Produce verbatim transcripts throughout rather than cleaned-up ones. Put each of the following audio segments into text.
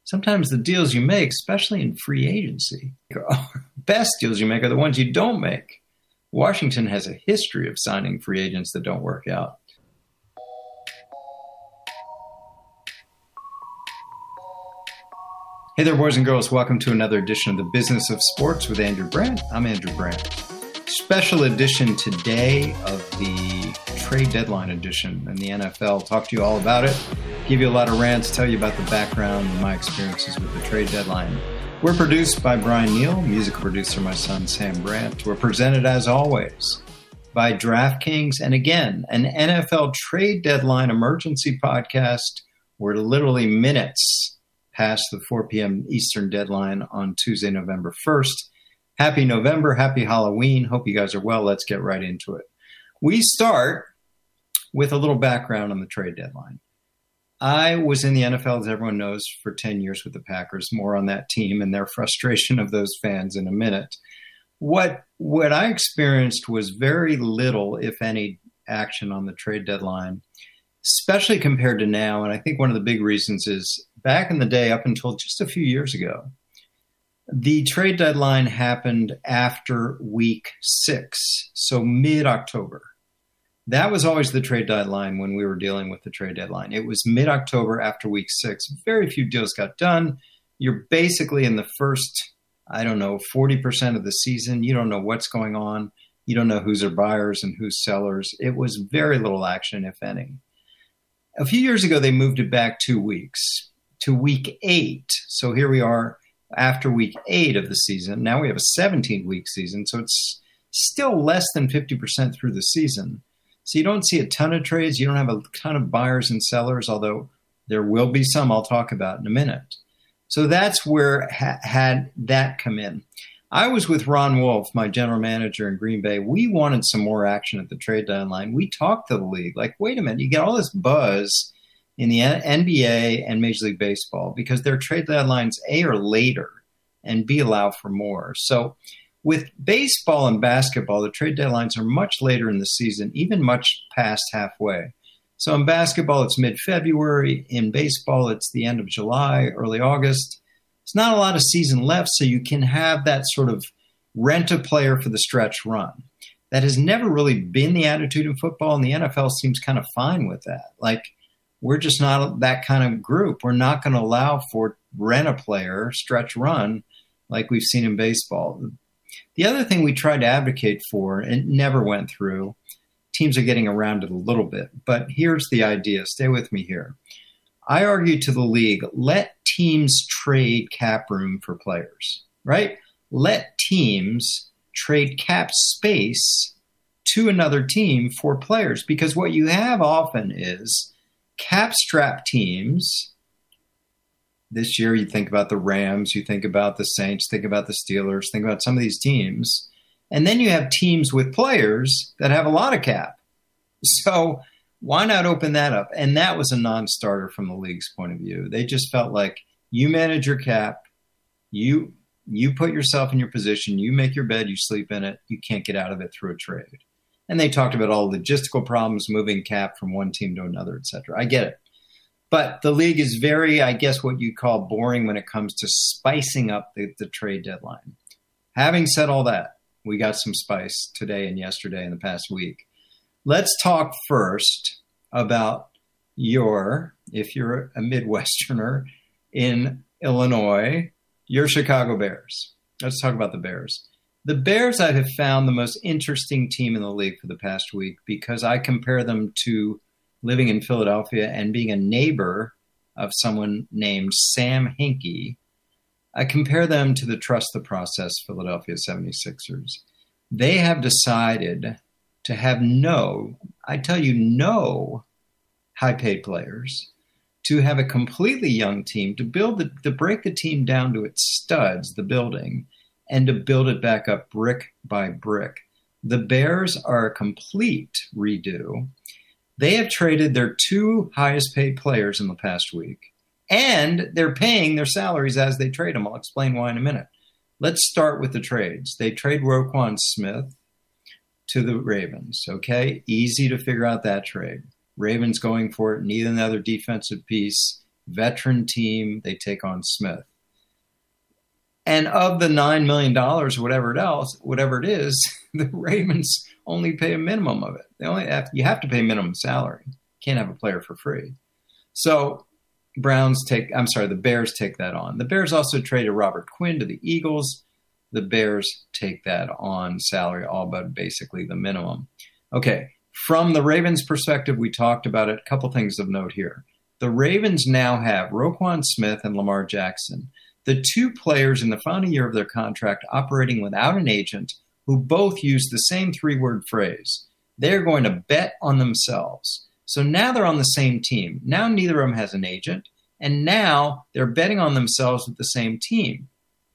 sometimes the deals you make, especially in free agency, best deals you make are the ones you don't make. Washington has a history of signing free agents that don't work out. Hey there, boys and girls. Welcome to another edition of the Business of Sports with Andrew Brandt. I'm Andrew Brandt. Special edition today of the trade deadline edition in the N F L. Talk to you all about it. Give you a lot of rants, tell you about the background and my experiences with the trade deadline. We're produced by Brian Neal, music producer, my son Sam Brandt. We're presented, as always, by DraftKings. And again, an N F L trade deadline emergency podcast. We're literally minutes past the four p.m. Eastern deadline on Tuesday, November first. Happy November. Happy Halloween. Hope you guys are well. Let's get right into it. We start with a little background on the trade deadline. I was in the N F L, as everyone knows, for ten years with the Packers. More on that team and their frustration of those fans in a minute. What, what I experienced was very little, if any, action on the trade deadline, especially compared to now. And I think one of the big reasons is back in the day, up until just a few years ago, the trade deadline happened after week six, so mid-October. That was always the trade deadline when we were dealing with the trade deadline. It was mid-October after week six. Very few deals got done. You're basically in the first, I don't know, forty percent of the season. You don't know what's going on. You don't know who's are buyers and who's sellers. It was very little action, if any. A few years ago, they moved it back two weeks to week eight. So here we are after week eight of the season. Now we have a seventeen-week season, so it's still less than fifty percent through the season. So you don't see a ton of trades. You don't have a ton of buyers and sellers, although there will be some I'll talk about in a minute. So that's where ha- had that come in. I was with Ron Wolf, my general manager in Green Bay. We wanted some more action at the trade deadline. We talked to the league, like, wait a minute, you get all this buzz in the N B A and Major League Baseball because their trade deadlines, A, are later, and B, allow for more. So with baseball and basketball, the trade deadlines are much later in the season, even much past halfway. So in basketball, it's mid-February. In baseball, it's the end of July, early August. It's not a lot of season left, so you can have that sort of rent a player for the stretch run. That has never really been the attitude in football, and the N F L seems kind of fine with that. Like, we're just not that kind of group. We're not going to allow for rent a player, stretch run, like we've seen in baseball. The other thing we tried to advocate for, and it never went through, teams are getting around it a little bit, but here's the idea. Stay with me here. I argue to the league, let teams trade cap room for players, right? Let teams trade cap space to another team for players, because what you have often is cap strap teams. This year, you think about the Rams, you think about the Saints, think about the Steelers, think about some of these teams. And then you have teams with players that have a lot of cap. So why not open that up? And that was a non-starter from the league's point of view. They just felt like you manage your cap, you you put yourself in your position, you make your bed, you sleep in it, you can't get out of it through a trade. And they talked about all the logistical problems, moving cap from one team to another, et cetera. I get it. But the league is very, I guess, what you call boring when it comes to spicing up the, the trade deadline. Having said all that, we got some spice today and yesterday and the past week. Let's talk first about your, if you're a Midwesterner in Illinois, your Chicago Bears. Let's talk about the Bears. The Bears, I have found the most interesting team in the league for the past week because I compare them to living in Philadelphia and being a neighbor of someone named Sam Hinkie. I compare them to the Trust the Process Philadelphia seventy-sixers. They have decided to have no, I tell you, no high-paid players, to have a completely young team, to build the, to break the team down to its studs, the building, and to build it back up brick by brick. The Bears are a complete redo. They have traded their two highest paid players in the past week, and they're paying their salaries as they trade them. I'll explain why in a minute. Let's start with the trades. They trade Roquan Smith to the Ravens, okay? Easy to figure out that trade. Ravens going for it, need another defensive piece. veteran team. They take on Smith. And of the nine million dollars or whatever it else, whatever it is, the Ravens only pay a minimum of it. They only have, you have to pay minimum salary. You can't have a player for free. So Browns take, I'm sorry, the Bears take that on. The Bears also traded Robert Quinn to the Eagles. The Bears take that on salary, all but basically the minimum. Okay, from the Ravens' perspective, we talked about it. A couple things of note here. The Ravens now have Roquan Smith and Lamar Jackson, the two players in the final year of their contract operating without an agent who both use the same three-word phrase. They're going to bet on themselves. So now they're on the same team. Now neither of them has an agent, and now they're betting on themselves with the same team.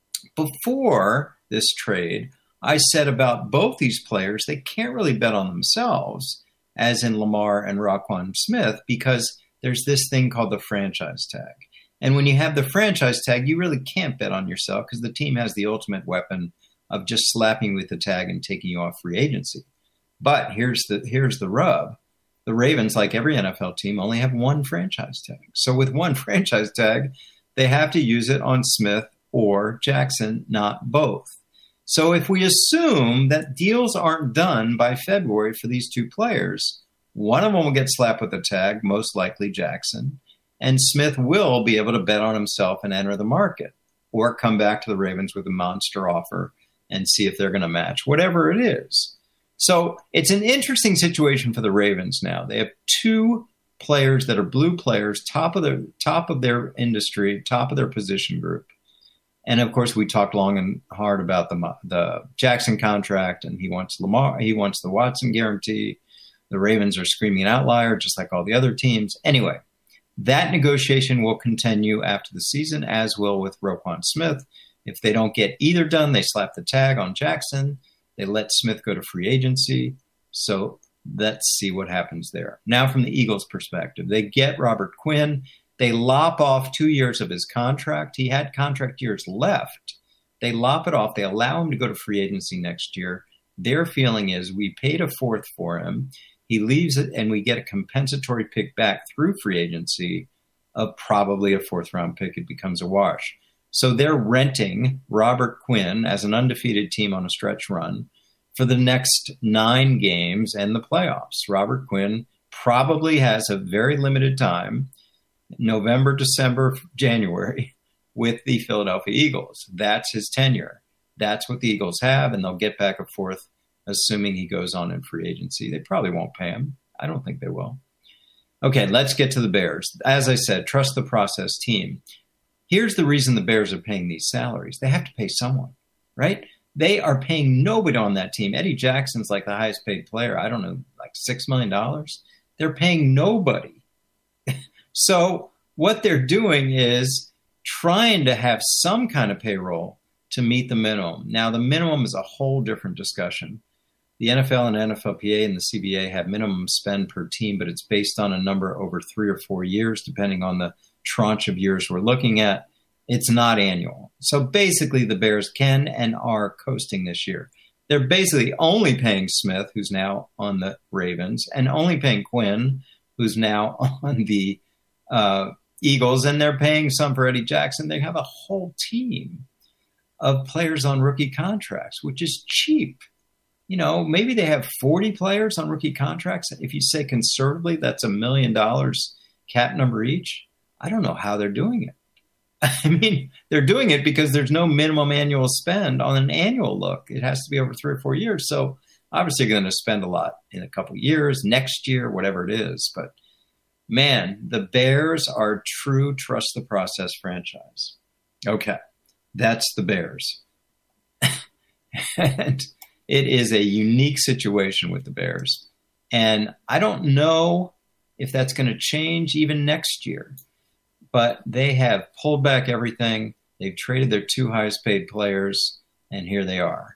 Before this trade, I said about both these players, they can't really bet on themselves, as in Lamar and Roquan Smith, because there's this thing called the franchise tag. And when you have the franchise tag, you really can't bet on yourself because the team has the ultimate weapon of just slapping you with the tag and taking you off free agency. But here's the here's the rub. The Ravens, like every N F L team, only have one franchise tag. So with one franchise tag, they have to use it on Smith or Jackson, not both. So if we assume that deals aren't done by February for these two players, one of them will get slapped with a tag, most likely Jackson, and Smith will be able to bet on himself and enter the market or come back to the Ravens with a monster offer and see if they're going to match, whatever it is. So it's an interesting situation for the Ravens now. They have two players that are blue players, top of their top of their industry, top of their position group. And of course, we talked long and hard about the the Jackson contract, and he wants Lamar, he wants the Watson guarantee. The Ravens are screaming an outlier, just like all the other teams. Anyway, that negotiation will continue after the season, as will with Roquan Smith. If they don't get either done, they slap the tag on Jackson. They let Smith go to free agency. So let's see what happens there. Now, from the Eagles' perspective, they get Robert Quinn. They lop off two years of his contract. He had contract years left. They lop it off. They allow him to go to free agency next year. Their feeling is we paid a fourth for him. He leaves it, and we get a compensatory pick back through free agency of probably a fourth-round pick. It becomes a wash. So they're renting Robert Quinn as an undefeated team on a stretch run for the next nine games and the playoffs. Robert Quinn probably has a very limited time, November, December, January, with the Philadelphia Eagles. That's his tenure. That's what the Eagles have, and they'll get back and forth, assuming he goes on in free agency. They probably won't pay him. I don't think they will. Okay, let's get to the Bears. As I said, trust the process team. Here's the reason the Bears are paying these salaries. They have to pay someone, right? They are paying nobody on that team. Eddie Jackson's like the highest paid player. I don't know, like six million dollars. They're paying nobody. So what they're doing is trying to have some kind of payroll to meet the minimum. Now, the minimum is a whole different discussion. The N F L and N F L P A and the C B A have minimum spend per team, but it's based on a number over three or four years, depending on the tranche of years we're looking at. It's not annual. So basically the Bears can and are coasting this year. They're basically only paying Smith, who's now on the Ravens, and only paying Quinn, who's now on the uh, Eagles, and they're paying some for Eddie Jackson. They have a whole team of players on rookie contracts, which is cheap. You know, maybe they have forty players on rookie contracts. If you say conservatively, that's a million dollars cap number each. I don't know how they're doing it. I mean, they're doing it because there's no minimum annual spend on an annual look. It has to be over three or four years. So obviously you're going to spend a lot in a couple of years, next year, whatever it is. But man, the Bears are true trust the process franchise. Okay, that's the Bears. And it is a unique situation with the Bears. And I don't know if that's going to change even next year. But they have pulled back everything. They've traded their two highest paid players, and here they are.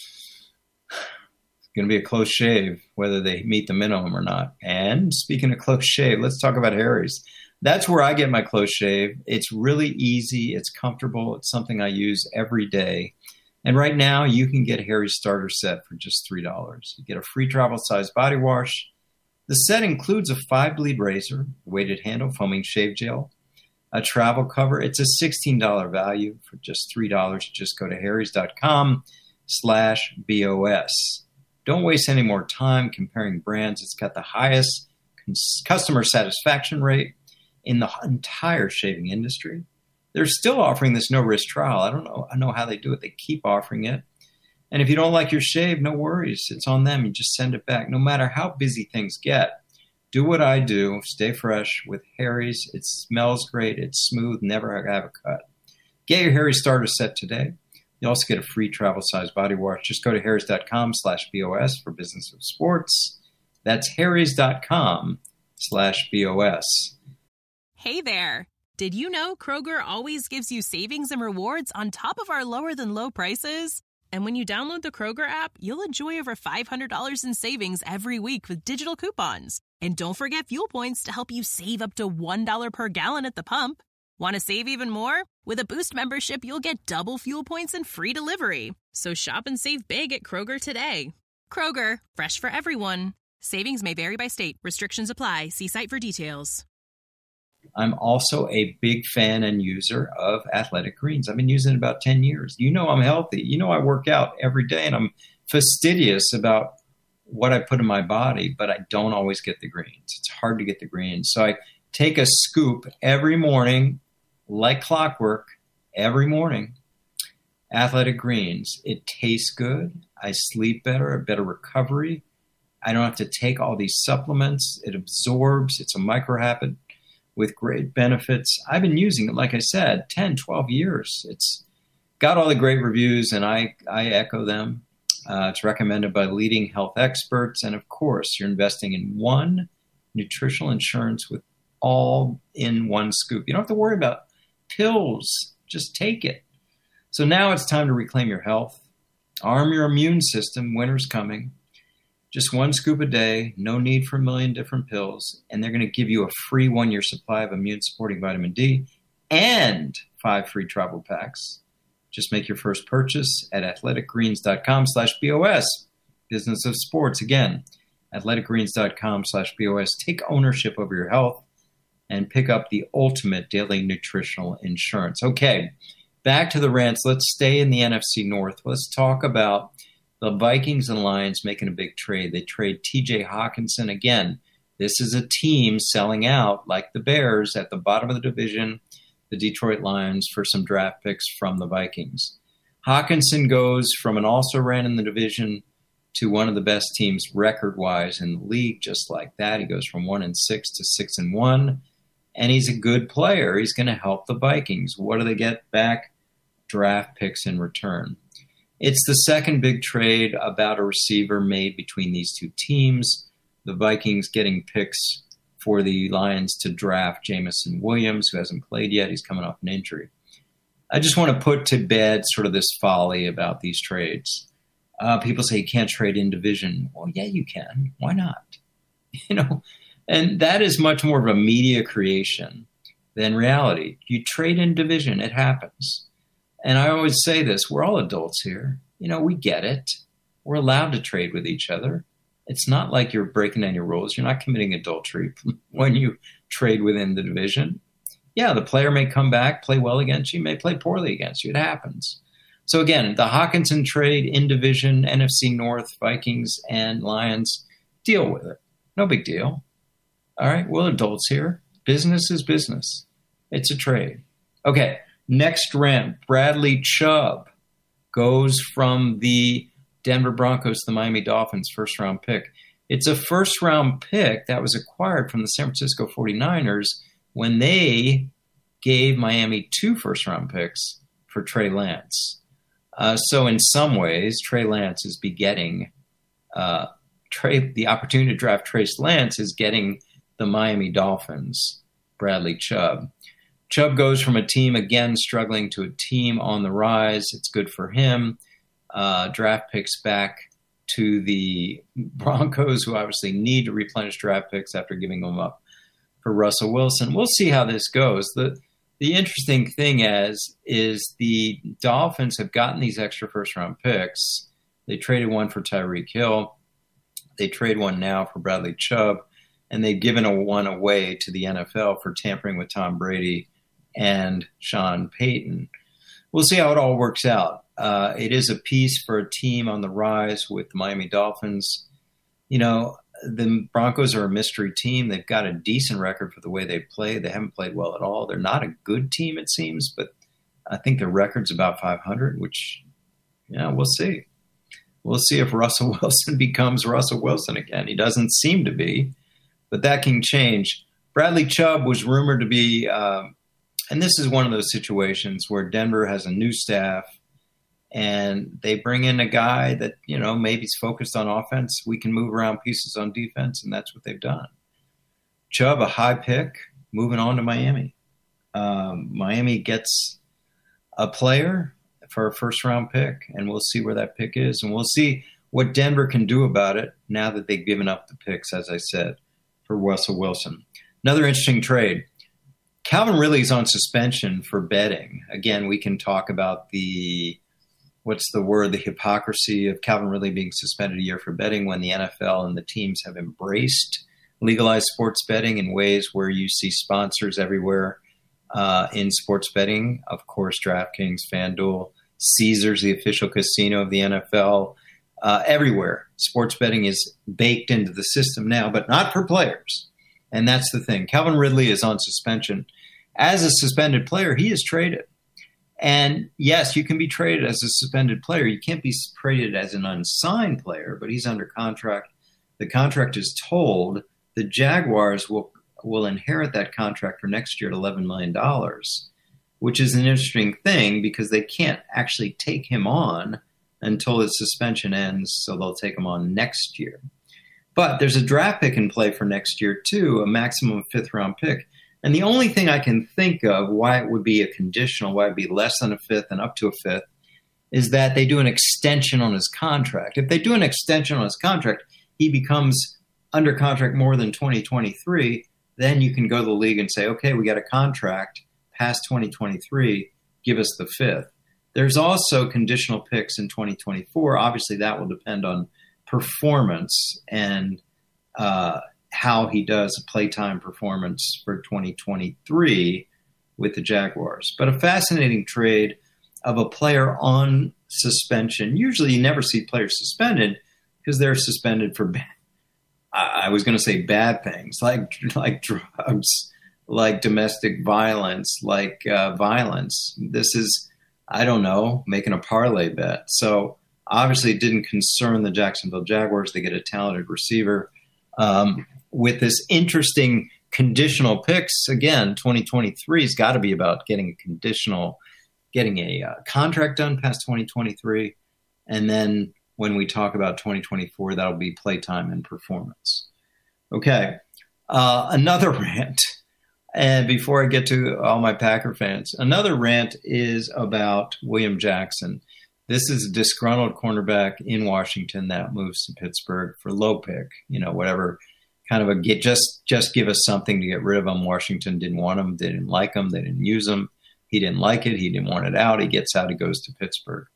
It's going to be a close shave whether they meet the minimum or not. And speaking of close shave, let's talk about Harry's. That's where I get my close shave. It's really easy. It's comfortable. It's something I use every day. And right now, you can get Harry's starter set for just three dollars. You get a free travel-size body wash. The set includes a five-bleed razor, weighted handle, foaming shave gel, a travel cover. It's a sixteen dollars value for just three dollars. Just go to harrys.com slash BOS. Don't waste any more time comparing brands. It's got the highest customer satisfaction rate in the entire shaving industry. They're still offering this no-risk trial. I don't know. I know how they do it. They keep offering it. And if you don't like your shave, no worries. It's on them. You just send it back. No matter how busy things get, do what I do. Stay fresh with Harry's. It smells great. It's smooth. Never have a cut. Get your Harry's starter set today. You also get a free travel size body wash. Just go to harrys.com slash BOS for Business of Sports. That's harrys.com slash BOS. Hey there. Did you know Kroger always gives you savings and rewards on top of our lower than low prices? And when you download the Kroger app, you'll enjoy over five hundred dollars in savings every week with digital coupons. And don't forget fuel points to help you save up to one dollar per gallon at the pump. Want to save even more? With a Boost membership, you'll get double fuel points and free delivery. So shop and save big at Kroger today. Kroger, fresh for everyone. Savings may vary by state. Restrictions apply. See site for details. I'm also a big fan and user of Athletic Greens. I've been using it about ten years. You know I'm healthy. You know I work out every day, and I'm fastidious about what I put in my body, but I don't always get the greens. It's hard to get the greens. So I take a scoop every morning, like clockwork, every morning. Athletic Greens. It tastes good. I sleep better, a better recovery. I don't have to take all these supplements. It absorbs. It's a micro habit with great benefits. I've been using it, like I said, ten, twelve years. It's got all the great reviews, and I, I echo them. Uh, it's recommended by leading health experts. And of course, you're investing in one nutritional insurance with all in one scoop. You don't have to worry about pills. Just take it. So now it's time to reclaim your health. Arm your immune system. Winter's coming. Just one scoop a day, no need for a million different pills, and they're going to give you a free one-year supply of immune-supporting vitamin D and five free travel packs. Just make your first purchase at athleticgreens.com slash BOS. Business of Sports. Again, athleticgreens.com slash BOS. Take ownership over your health and pick up the ultimate daily nutritional insurance. Okay, back to the rants. Let's stay in the N F C North. Let's talk about the Vikings and Lions making a big trade. They trade T J Hockenson. Again, this is a team selling out, like the Bears, at the bottom of the division, the Detroit Lions, for some draft picks from the Vikings. Hockenson goes from an also-ran in the division to one of the best teams record-wise in the league, just like that. He goes from one and six to six and one, and he's a good player. He's going to help the Vikings. What do they get back? Draft picks in return. It's the second big trade about a receiver made between these two teams. The Vikings getting picks for the Lions to draft Jameson Williams, who hasn't played yet. He's coming off an injury. I just want to put to bed sort of this folly about these trades. Uh, people say you can't trade in division. Well, yeah, you can. Why not? You know, and that is much more of a media creation than reality. You trade in division, it happens. And I always say this, we're all adults here. You know, we get it. We're allowed to trade with each other. It's not like you're breaking down your rules. You're not committing adultery when you trade within the division. Yeah, the player may come back, play well against you, may play poorly against you. It happens. So again, the Hockenson trade in division, N F C North, Vikings and Lions, deal with it. No big deal. All right, we're adults here. Business is business. It's a trade. Okay. Next rant, Bradley Chubb goes from the Denver Broncos to the Miami Dolphins first-round pick. It's a first-round pick that was acquired from the San Francisco forty-niners when they gave Miami two first-round picks for Trey Lance. Uh, so in some ways, Trey Lance is begetting uh, Trey, the opportunity to draft Trey Lance is getting the Miami Dolphins, Bradley Chubb. Chubb goes from a team, again, struggling to a team on the rise. It's good for him. Uh, draft picks back to the Broncos, who obviously need to replenish draft picks after giving them up for Russell Wilson. We'll see how this goes. The the interesting thing is, is the Dolphins have gotten these extra first-round picks. They traded one for Tyreek Hill. They trade one now for Bradley Chubb. And they've given a one away to the N F L for tampering with Tom Brady and Sean Payton. We'll see how it all works out. Uh, it is a piece for a team on the rise with the Miami Dolphins. You know, the Broncos are a mystery team. They've got a decent record for the way they play. They haven't played well at all. They're not a good team, it seems, but I think their record's about five hundred, which, yeah, we'll see. We'll see if Russell Wilson becomes Russell Wilson again. He doesn't seem to be, but that can change. Bradley Chubb was rumored to be, uh, and this is one of those situations where Denver has a new staff and they bring in a guy that, you know, maybe he's focused on offense. We can move around pieces on defense, and that's what they've done. Chubb, a high pick, moving on to Miami. Um, Miami gets a player for a first-round pick, and we'll see where that pick is, and we'll see what Denver can do about it now that they've given up the picks, as I said, for Russell Wilson. Another interesting trade. Calvin Ridley's on suspension for betting. Again, we can talk about the, what's the word, the hypocrisy of Calvin Ridley being suspended a year for betting when the N F L and the teams have embraced legalized sports betting in ways where you see sponsors everywhere uh, in sports betting. Of course, DraftKings, FanDuel, Caesars, the official casino of the N F L, uh, everywhere. Sports betting is baked into the system now, but not for players. And that's the thing. Calvin Ridley is on suspension. As a suspended player, he is traded. And yes, you can be traded as a suspended player. You can't be traded as an unsigned player, but he's under contract. The contract is told the Jaguars will will inherit that contract for next year at eleven million dollars, which is an interesting thing because they can't actually take him on until his suspension ends, so they'll take him on next year. But there's a draft pick in play for next year, too, a maximum fifth-round pick. And the only thing I can think of why it would be a conditional, why it would be less than a fifth and up to a fifth, is that they do an extension on his contract. If they do an extension on his contract, he becomes under contract more than twenty twenty-three, then you can go to the league and say, okay, we got a contract past twenty twenty-three, give us the fifth. There's also conditional picks in twenty twenty-four. Obviously, that will depend on performance and uh, how he does a playtime performance for twenty twenty-three with the Jaguars. But a fascinating trade of a player on suspension. Usually you never see players suspended because they're suspended for, I was going to say bad things, like like drugs, like domestic violence, like uh, violence. This is, I don't know, making a parlay bet. So obviously it didn't concern the Jacksonville Jaguars. They get a talented receiver. Um, with this interesting conditional picks, again, twenty twenty-three has got to be about getting a conditional, getting a uh, contract done past twenty twenty-three. And then when we talk about twenty twenty-four, that'll be playtime and performance. Okay, uh, another rant. And before I get to all my Packer fans, another rant is about William Jackson. This is a disgruntled cornerback in Washington that moves to Pittsburgh for low pick, you know, whatever kind of a get, just, just give us something to get rid of him. Washington didn't want him. They didn't like him. They didn't use him. He didn't like it. He didn't want it out. He gets out. He goes to Pittsburgh.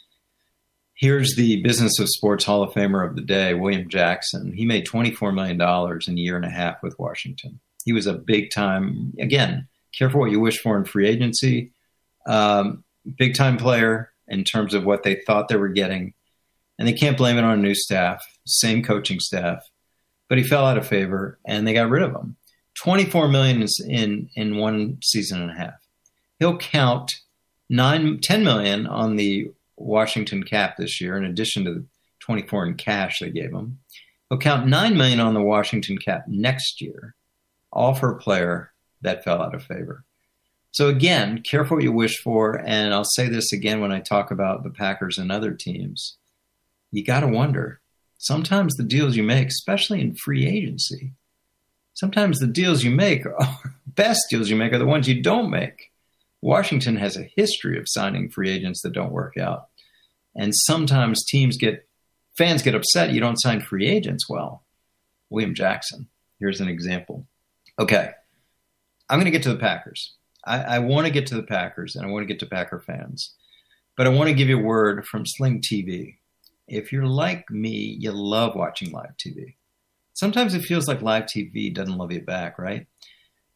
Here's the Business of Sports Hall of Famer of the day, William Jackson. He made twenty-four million dollars in a year and a half with Washington. He was a big time, again, careful what you wish for in free agency, um, big time player in terms of what they thought they were getting. And they can't blame it on a new staff, same coaching staff, but he fell out of favor and they got rid of him. twenty-four million dollars in, in one season and a half. He'll count nine, ten million dollars on the Washington cap this year, in addition to the twenty-four in cash they gave him. He'll count nine million dollars on the Washington cap next year, all for a player that fell out of favor. So again, careful what you wish for. And I'll say this again when I talk about the Packers and other teams. You got to wonder, sometimes the deals you make, especially in free agency, sometimes the deals you make, are, best deals you make are the ones you don't make. Washington has a history of signing free agents that don't work out. And sometimes teams get, fans get upset you don't sign free agents. Well, William Jackson, here's an example. Okay, I'm going to get to the Packers. I, I want to get to the Packers, and I want to get to Packer fans. But I want to give you a word from Sling T V. If you're like me, you love watching live T V. Sometimes it feels like live T V doesn't love you back, right?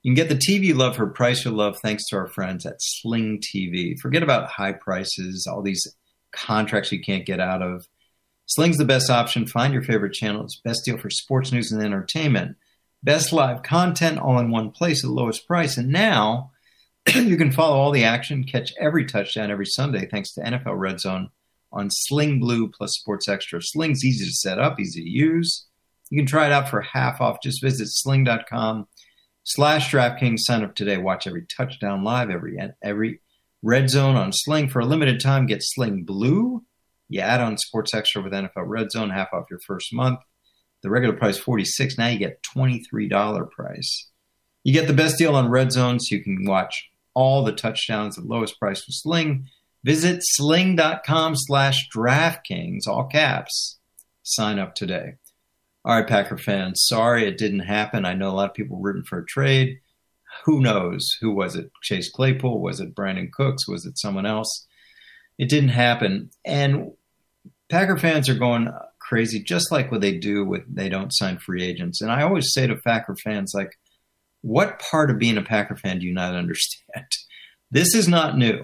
You can get the T V you love for a price you love thanks to our friends at Sling T V. Forget about high prices, all these contracts you can't get out of. Sling's the best option. Find your favorite channels. Best deal for sports, news, and entertainment. Best live content all in one place at the lowest price. And now you can follow all the action, catch every touchdown every Sunday thanks to N F L Red Zone on Sling Blue plus Sports Extra. Sling's easy to set up, easy to use. You can try it out for half off. Just visit sling.com slash DraftKings. Sign up today. Watch every touchdown live, every every Red Zone on Sling. For a limited time, get Sling Blue. You add on Sports Extra with N F L Red Zone, half off your first month. The regular price forty-six dollars. Now you get twenty-three dollars price. You get the best deal on Red Zone, so you can watch all the touchdowns at the lowest price with Sling. Visit sling.com slash DraftKings, all caps. Sign up today. All right, Packer fans, sorry it didn't happen. I know a lot of people were rooting for a trade. Who knows? Who was it? Chase Claypool? Was it Brandon Cooks? Was it someone else? It didn't happen. And Packer fans are going crazy, just like what they do with they don't sign free agents. And I always say to Packer fans, like, what part of being a Packer fan do you not understand? This is not new.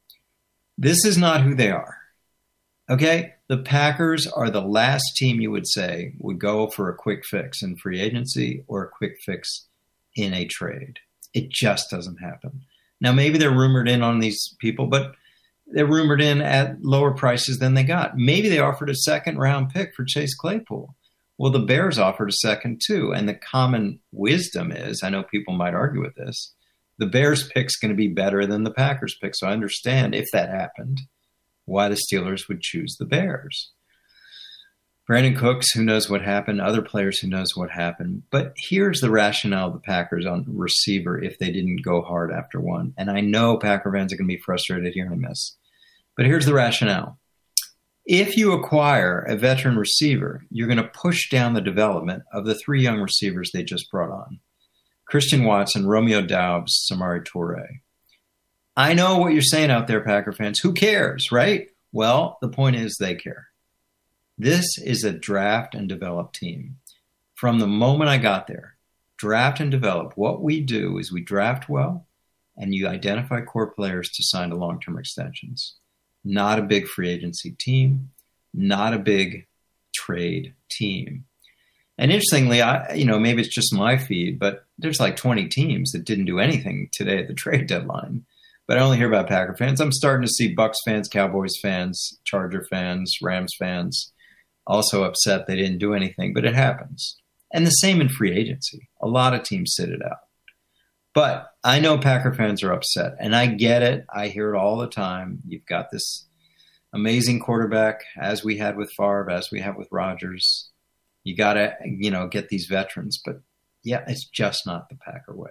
This is not who they are. Okay? The Packers are the last team you would say would go for a quick fix in free agency or a quick fix in a trade. It just doesn't happen. Now, maybe they're rumored in on these people, but they're rumored in at lower prices than they got. Maybe they offered a second round pick for Chase Claypool. Well, the Bears offered a second too. And the common wisdom is, I know people might argue with this, the Bears pick's going to be better than the Packers pick. So I understand if that happened, why the Steelers would choose the Bears. Brandon Cooks, who knows what happened, other players who knows what happened. But here's the rationale of the Packers on receiver if they didn't go hard after one. And I know Packer fans are going to be frustrated hearing this. But here's the rationale. If you acquire a veteran receiver, you're going to push down the development of the three young receivers they just brought on. Christian Watson, Romeo Doubs, Samori Toure. I know what you're saying out there, Packer fans. Who cares, right? Well, the point is they care. This is a draft and develop team. From the moment I got there, draft and develop. What we do is we draft well, and you identify core players to sign to long-term extensions. Not a big free agency team, not a big trade team. And interestingly, I, you know, maybe it's just my feed, but there's like twenty teams that didn't do anything today at the trade deadline. But I only hear about Packer fans. I'm starting to see Bucks fans, Cowboys fans, Charger fans, Rams fans also upset they didn't do anything, but it happens. And the same in free agency. A lot of teams sit it out. But I know Packer fans are upset, and I get it. I hear it all the time. You've got this amazing quarterback, as we had with Favre, as we have with Rodgers. You got to, you know, get these veterans. But, yeah, it's just not the Packer way.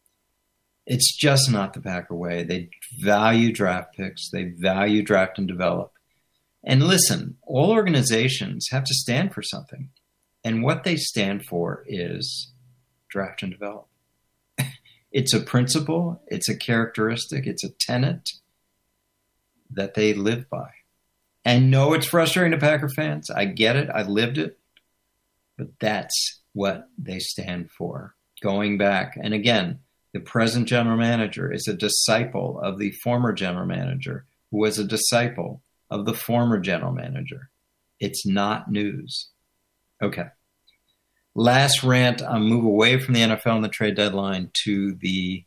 It's just not the Packer way. They value draft picks. They value draft and develop. And listen, all organizations have to stand for something. And what they stand for is draft and develop. It's a principle. It's a characteristic. It's a tenet that they live by. And no, it's frustrating to Packer fans. I get it. I lived it. But that's what they stand for. Going back. And again, the present general manager is a disciple of the former general manager who was a disciple of the former general manager. It's not news. Okay. Last rant, I'll move away from the N F L and the trade deadline to the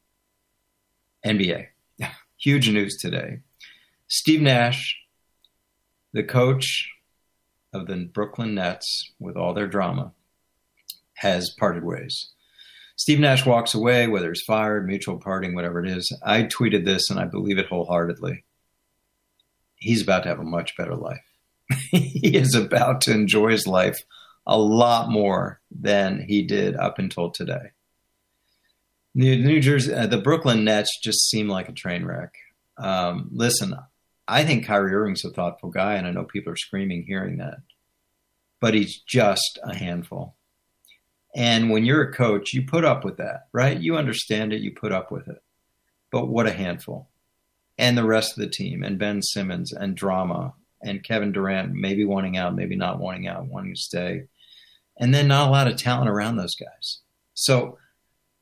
N B A. Huge news today. Steve Nash, the coach of the Brooklyn Nets, with all their drama, has parted ways. Steve Nash walks away, whether he's fired, mutual parting, whatever it is. I tweeted this, and I believe it wholeheartedly. He's about to have a much better life. He is about to enjoy his life a lot more than he did up until today. New, New Jersey, uh, the Brooklyn Nets just seem like a train wreck. Um, listen, I think Kyrie Irving's a thoughtful guy, and I know people are screaming hearing that. But he's just a handful. And when you're a coach, you put up with that, right? You understand it, you put up with it. But what a handful. And the rest of the team, and Ben Simmons, and drama, and Kevin Durant maybe wanting out, maybe not wanting out, wanting to stay. And then not a lot of talent around those guys. So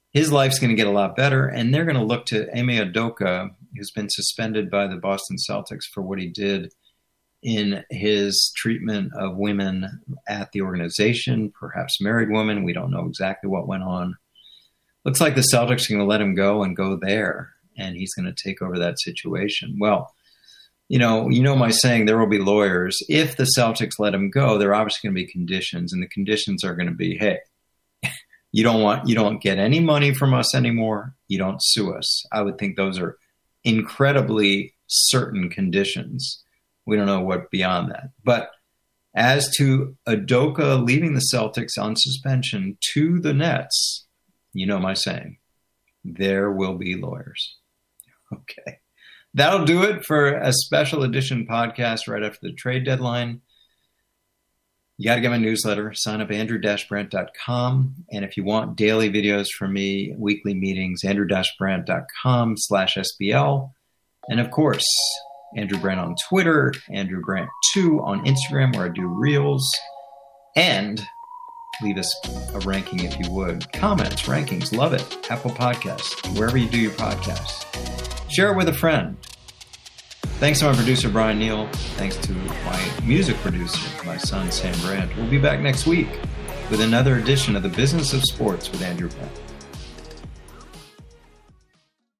his life's going to get a lot better, and they're going to look to Ime Udoka, who's been suspended by the Boston Celtics for what he did in his treatment of women at the organization, perhaps married women. We don't know exactly what went on. Looks like the Celtics are going to let him go and go there, and he's going to take over that situation. Well, you know, you know my saying, there will be lawyers. If the Celtics let him go, there are obviously going to be conditions, and the conditions are going to be, hey, you don't want, you don't get any money from us anymore. You don't sue us. I would think those are incredibly certain conditions. We don't know what beyond that. But as to Udoka leaving the Celtics on suspension to the Nets, you know my saying, there will be lawyers. Okay. That'll do it for a special edition podcast right after the trade deadline. You got to get my newsletter. Sign up at andrew dash brandt dot com. And if you want daily videos from me, weekly meetings, andrew dash brandt dot com slash S B L. And of course, Andrew Brandt on Twitter, Andrew Brandt two on Instagram, where I do reels. And leave us a ranking if you would. Comments, rankings, love it. Apple Podcasts, wherever you do your podcasts. Share it with a friend. Thanks to my producer, Brian Neal. Thanks to my music producer, my son, Sam Brandt. We'll be back next week with another edition of the Business of Sports with Andrew Brandt.